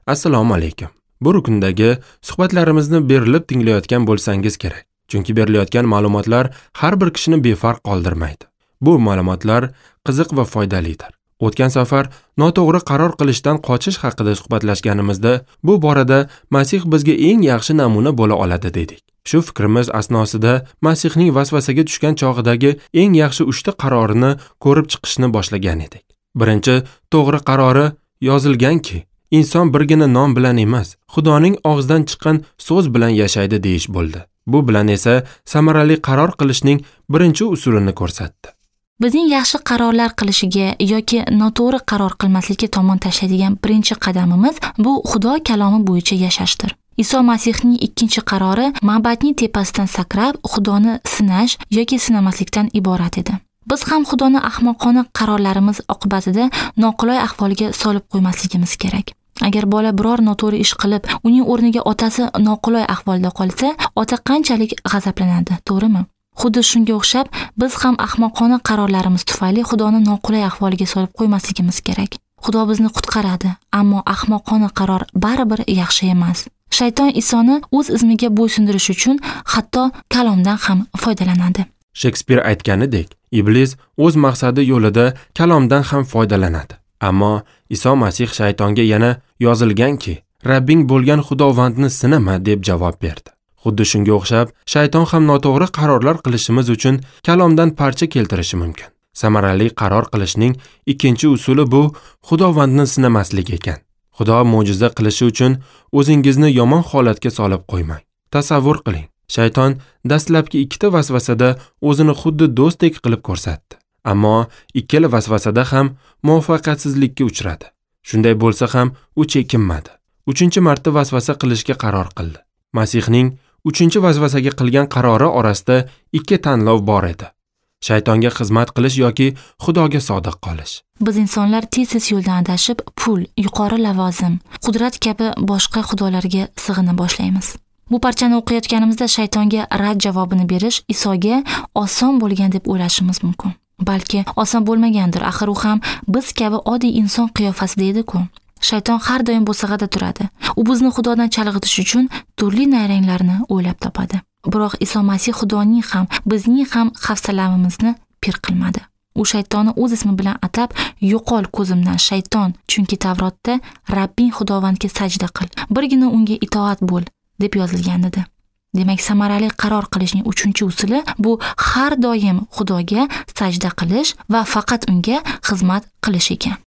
Assalomu alaykum. Bu rukundagi suhbatlarimizni berilib tinglayotgan bo'lsangiz kerak. Chunki berilayotgan ma'lumotlar har bir kishini befarq qoldirmaydi. Bu ma'lumotlar qiziq va foydalidir. O'tgan safar noto'g'ri qaror qilishdan qochish haqida suhbatlashganimizda, bu borada Masih bizga eng yaxshi namuna bo'la oladi dedik. Shu fikrimiz asnosida Masihning vasvasaga tushgan chog'idagi eng yaxshi 3 ta qarorini ko'rib chiqishni boshlagan edik. Birinchi to'g'ri qarori yozilganki, inson birgina non bilan emas, Xudoning og'zidan chiqqan so'z bilan yashaydi deyish bo'ldi. Bu bilan esa samarali qaror qilishning birinchi usulini ko'rsatdi. Bizning yaxshi qarorlar qilishiga yoki noto'g'ri qaror qilmaslikka tomon tashlaydigan birinchi qadamimiz bu Xudo kalomi bo'yicha yashashdir. Iso Masihning ikkinchi qarori ma'batning tepasidan sakrab Xudoni sinash yoki sinamaslikdan iborat edi. Biz ham Xudoni ahmoqona qarorlarimiz oqibatida noqulay ahvolga solib qo'ymasligimiz kerak. Agar bola biror noto'g'ri ish qilib, uning o'rniga otasi noqulay ahvolda qolsa, ota qanchalik g'azablanadi, to'g'rimi? Xuddi shunga o'xshab, biz ham ahmoqona qarorlarimiz tufayli Xudoni noqulay ahvolga solib qo'ymasligimiz kerak. Xudo bizni qutqaradi, ammo ahmoqona qaror baribir yaxshi emas. Shayton Isoni o'z izmiga bo'ysundirish uchun hatto kalomdan ham foydalanadi. Shekspir aytganidek, iblis o'z maqsadi yo'lida kalomdan ham foydalanadi. Ammo Iso Masih shaytonga yana yozilganki, Rabbing bo'lgan Xudovandni sinama deb javob berdi. Xuddi shunga o'xshab, shayton ham noto'g'ri qarorlar qilishimiz uchun kalomdan parcha keltirishi mumkin. Samarali qaror qilishning ikkinchi usuli bu Xudovandni sinamaslik ekan. Xudo mo'jiza qilishi uchun o'zingizni yomon holatga solib qo'ymang. Tasavvur qiling. Shayton dastlabki 2 ta vasvasada o'zini xuddi do'stdek qilib ko'rsatdi. Ammo ikkala vasvasada ham muvaffaqiyatsizlikka uchradi. Shunday bo'lsa ham u chekinmadi. 3-marta vasvasa qilishga qaror qildi. Masihning 3-vasvasaga qilgan qarori orasida 2 tanlov bor edi. Shaytonga xizmat qilish yoki Xudoga sodiq qolish. Biz insonlar tez yo'ldan adashib, pul, yuqori lavozim, qudrat kabi boshqa xudolarga sig'ina boshlaymiz. Bu parchani o'qiyotganimizda shaytonga rad javobini berish Isoga oson bo'lgan deb o'ylashimiz mumkin. Balki oson bo'lmagandir, axir u ham biz kabi oddiy inson qiyofasida edi-ku. Shayton har doim bo'sag'ada turadi. U bizni Xudodan chalg'itish uchun turli nayranglarni o'ylab topadi. Biroq Iso Masih Xudoning ham, bizning ham hafsalamamizni pir qilmadi. U shaytonni o'z ismi bilan atab, "Yo'qol ko'zimdan shayton, chunki Tavrotda Rabbing Xudovandga sajda qil, birgina unga itoat bo'l" deb yozilgan edi. Demak, samarali qaror qilishning 3-usuli bu har doim Xudoga sajda qilish va faqat unga xizmat qilish ekan.